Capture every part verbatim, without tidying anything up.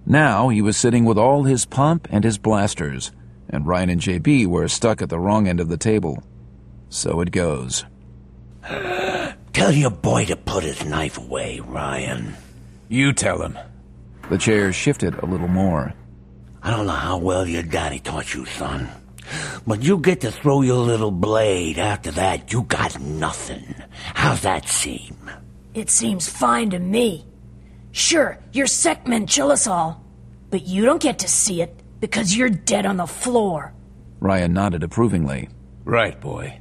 Now he was sitting with all his pomp and his blasters, and Ryan and J B were stuck at the wrong end of the table. So it goes. Tell your boy to put his knife away, Ryan. You tell him. The chair shifted a little more. I don't know how well your daddy taught you, son, but you get to throw your little blade. After that, you got nothing. How's that seem? It seems fine to me. Sure, your sectmen chill us all, but you don't get to see it because you're dead on the floor. Ryan nodded approvingly. Right, boy.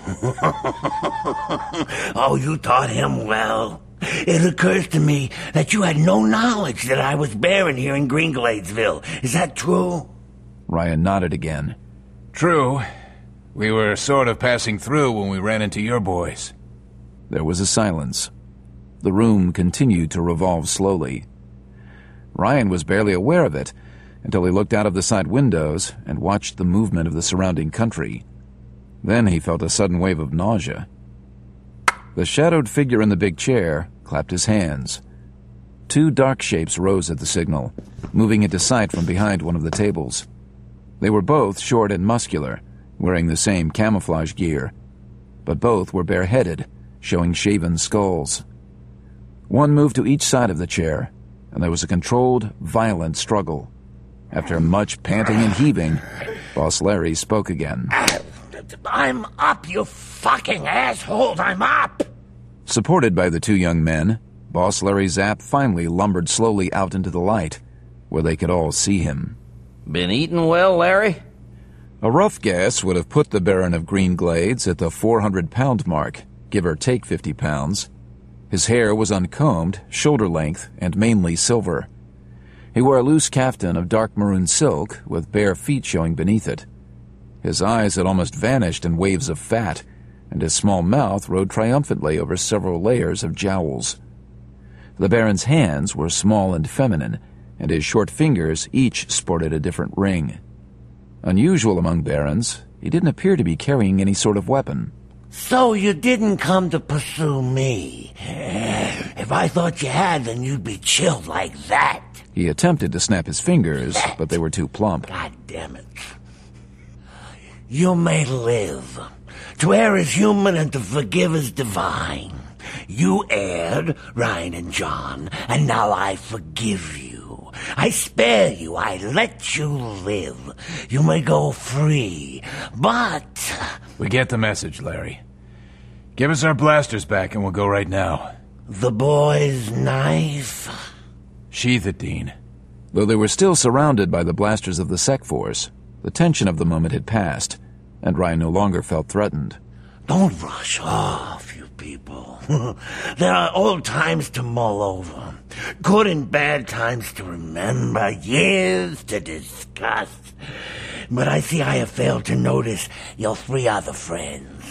Oh, you taught him well. It occurs to me that you had no knowledge that I was Baron here in Greengladesville. Is that true? Ryan nodded again. True. We were sort of passing through when we ran into your boys. There was a silence. The room continued to revolve slowly. Ryan was barely aware of it until he looked out of the side windows and watched the movement of the surrounding country. Then he felt a sudden wave of nausea. The shadowed figure in the big chair clapped his hands. Two dark shapes rose at the signal, moving into sight from behind one of the tables. They were both short and muscular, wearing the same camouflage gear, but both were bareheaded, showing shaven skulls. One moved to each side of the chair, and there was a controlled, violent struggle. After much panting and heaving, Boss Larry spoke again. I'm up, you fucking assholes, I'm up! Supported by the two young men, Boss Larry Zapp finally lumbered slowly out into the light, where they could all see him. Been eating well, Larry? A rough guess would have put the Baron of Green Glades at the four hundred pound mark, give or take fifty pounds. His hair was uncombed, shoulder-length, and mainly silver. He wore a loose caftan of dark maroon silk with bare feet showing beneath it. His eyes had almost vanished in waves of fat, and his small mouth rode triumphantly over several layers of jowls. The Baron's hands were small and feminine, and his short fingers each sported a different ring. Unusual among Barons, he didn't appear to be carrying any sort of weapon. So you didn't come to pursue me. If I thought you had, then you'd be chilled like that. He attempted to snap his fingers, that. but they were too plump. God damn it. You may live. To err is human and to forgive is divine. You erred, Ryan and John, and now I forgive you. I spare you. I let you live. You may go free, but... We get the message, Larry. Give us our blasters back and we'll go right now. The boy's knife? Sheath it, Dean. Though they were still surrounded by the blasters of the Sec Force, the tension of the moment had passed, and Ryan no longer felt threatened. Don't rush off, you people. There are old times to mull over, good and bad times to remember, years to discuss. But I see I have failed to notice your three other friends.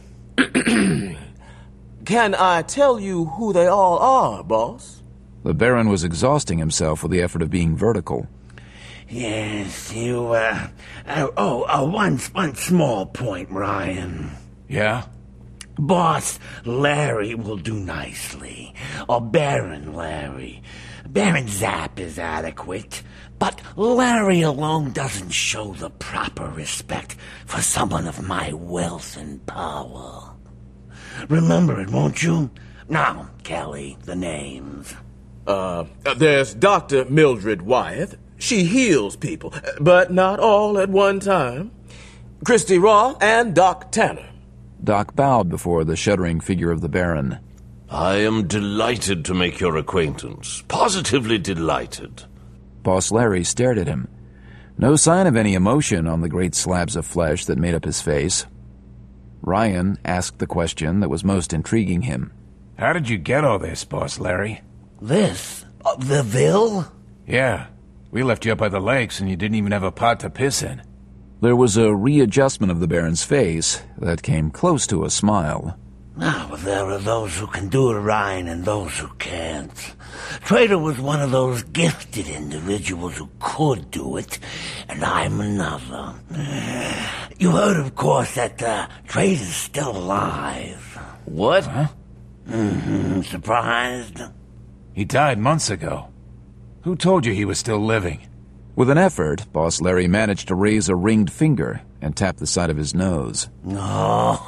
Can I tell you who they all are, boss? The Baron was exhausting himself with the effort of being vertical. Yes, you, uh... uh oh, uh, one, one small point, Ryan. Yeah? Boss Larry will do nicely. Or Baron Larry. Baron Zapp is adequate. But Larry alone doesn't show the proper respect for someone of my wealth and power. Remember it, won't you? Now, Kelly, the names. Uh, there's Doctor Mildred Wyeth. She heals people, but not all at one time. Christy Raw and Doc Tanner. Doc bowed before the shuddering figure of the Baron. I am delighted to make your acquaintance. Positively delighted. Boss Larry stared at him. No sign of any emotion on the great slabs of flesh that made up his face. Ryan asked the question that was most intriguing him. How did you get all this, Boss Larry? This? Uh, the Ville? Yeah. We left you up by the lakes and you didn't even have a pot to piss in. There was a readjustment of the Baron's face that came close to a smile. Ah, but there are those who can do it, Ryan, and those who can't. Trader was one of those gifted individuals who could do it, and I'm another. You heard, of course, that uh, Trader's still alive. What? Huh? Mm-hmm. Surprised? He died months ago. Who told you he was still living? With an effort, Boss Larry managed to raise a ringed finger and tap the side of his nose. Oh,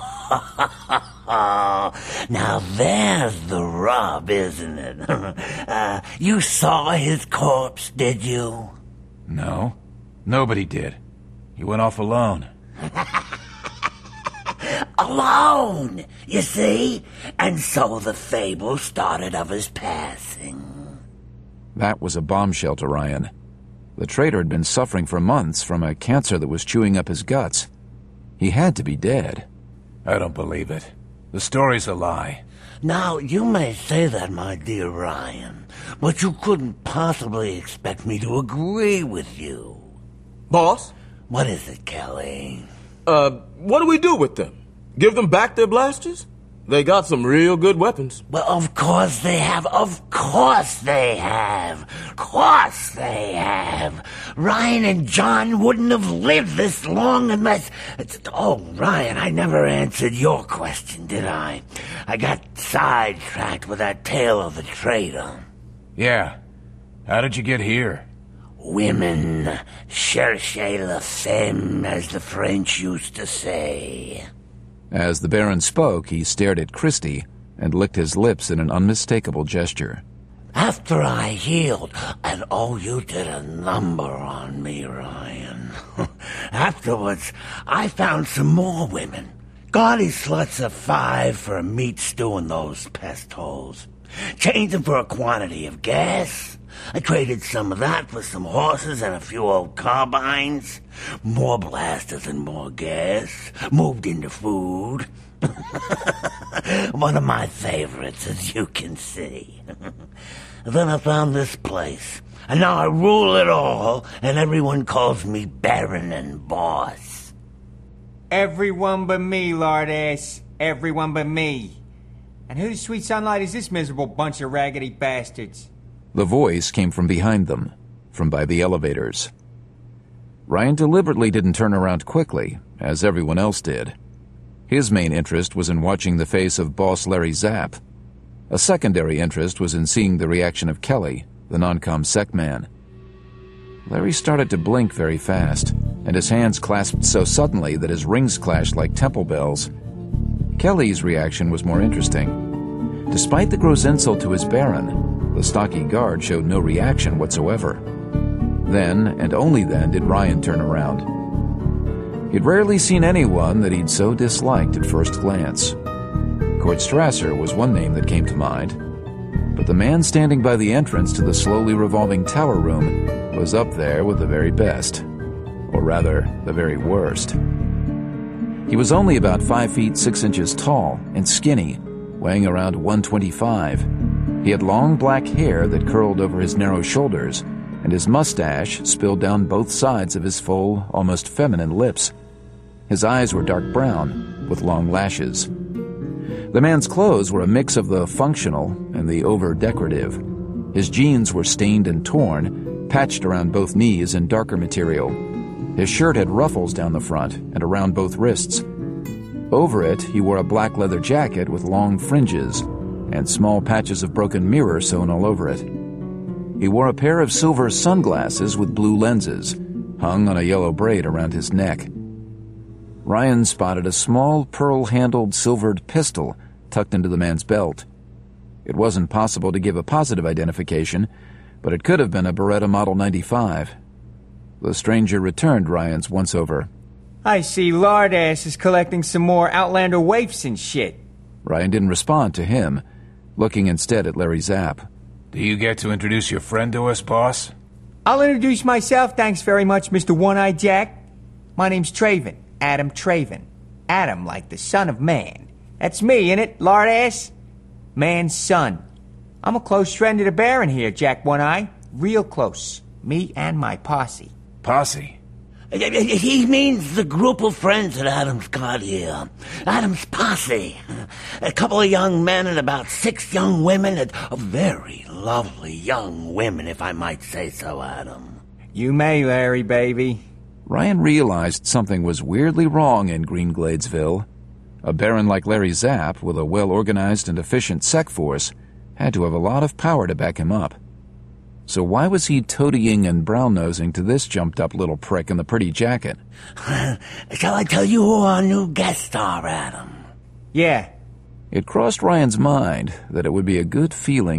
now there's the rub, isn't it? uh, you saw his corpse, did you? No, nobody did. He went off alone. Alone, you see? And so the fable started of his passing. That was a bombshell to Ryan. The traitor had been suffering for months from a cancer that was chewing up his guts. He had to be dead. I don't believe it. The story's a lie. Now, you may say that, my dear Ryan, but you couldn't possibly expect me to agree with you. Boss? What is it, Kelly? Uh, what do we do with them? Give them back their blasters? They got some real good weapons. Well, of course they have. Of course they have. Of course they have. Ryan and John wouldn't have lived this long unless... Oh, Ryan, I never answered your question, did I? I got sidetracked with that tale of the traitor. Yeah. How did you get here? Women cherchez la femme, as the French used to say. As the Baron spoke, he stared at Christie and licked his lips in an unmistakable gesture. After I healed, and oh, you did a number on me, Ryan. Afterwards, I found some more women. Gaudy sluts of five for a meat stew in those pest holes. Changed them for a quantity of gas. I traded some of that for some horses and a few old carbines. More blasters and more gas. Moved into food. One of my favorites, as you can see. Then I found this place. And now I rule it all, and everyone calls me Baron and Boss. Everyone but me, lardass. Everyone but me. And whose sweet sunlight is this miserable bunch of raggedy bastards? The voice came from behind them, from by the elevators. Ryan deliberately didn't turn around quickly, as everyone else did. His main interest was in watching the face of Boss Larry Zapp. A secondary interest was in seeing the reaction of Kelly, the non-com sec man. Larry started to blink very fast, and his hands clasped so suddenly that his rings clashed like temple bells. Kelly's reaction was more interesting. Despite the gross insult to his Baron, the stocky guard showed no reaction whatsoever. Then, and only then, did Ryan turn around. He'd rarely seen anyone that he'd so disliked at first glance. Court Strasser was one name that came to mind, but the man standing by the entrance to the slowly revolving tower room was up there with the very best, or rather, the very worst. He was only about five feet six inches tall and skinny, weighing around one twenty-five. He had long black hair that curled over his narrow shoulders, and his mustache spilled down both sides of his full, almost feminine lips. His eyes were dark brown, with long lashes. The man's clothes were a mix of the functional and the over-decorative. His jeans were stained and torn, patched around both knees in darker material. His shirt had ruffles down the front and around both wrists. Over it, he wore a black leather jacket with long fringes and small patches of broken mirror sewn all over it. He wore a pair of silver sunglasses with blue lenses, hung on a yellow braid around his neck. Ryan spotted a small pearl-handled silvered pistol tucked into the man's belt. It wasn't possible to give a positive identification, but it could have been a Beretta Model ninety-five. The stranger returned Ryan's once-over. I see lardass is collecting some more Outlander waifs and shit. Ryan didn't respond to him, looking instead at Larry Zapp. Do you get to introduce your friend to us, boss? I'll introduce myself, thanks very much, Mister One-Eyed Jack. My name's Traven, Adam Traven. Adam like the son of man. That's me, innit, lardass? Man's son. I'm a close friend of the Baron here, Jack One-Eye. Real close. Me and my posse. Posse? He means the group of friends that Adam's got here. Adam's posse. A couple of young men and about six young women, and very lovely young women, if I might say so, Adam. You may, Larry, baby. Ryan realized something was weirdly wrong in Green Gladesville. A Baron like Larry Zapp, with a well-organized and efficient sec force, had to have a lot of power to back him up. So why was he toadying and brown-nosing to this jumped-up little prick in the pretty jacket? Shall I tell you who our new guests are, Adam? Yeah. It crossed Ryan's mind that it would be a good feeling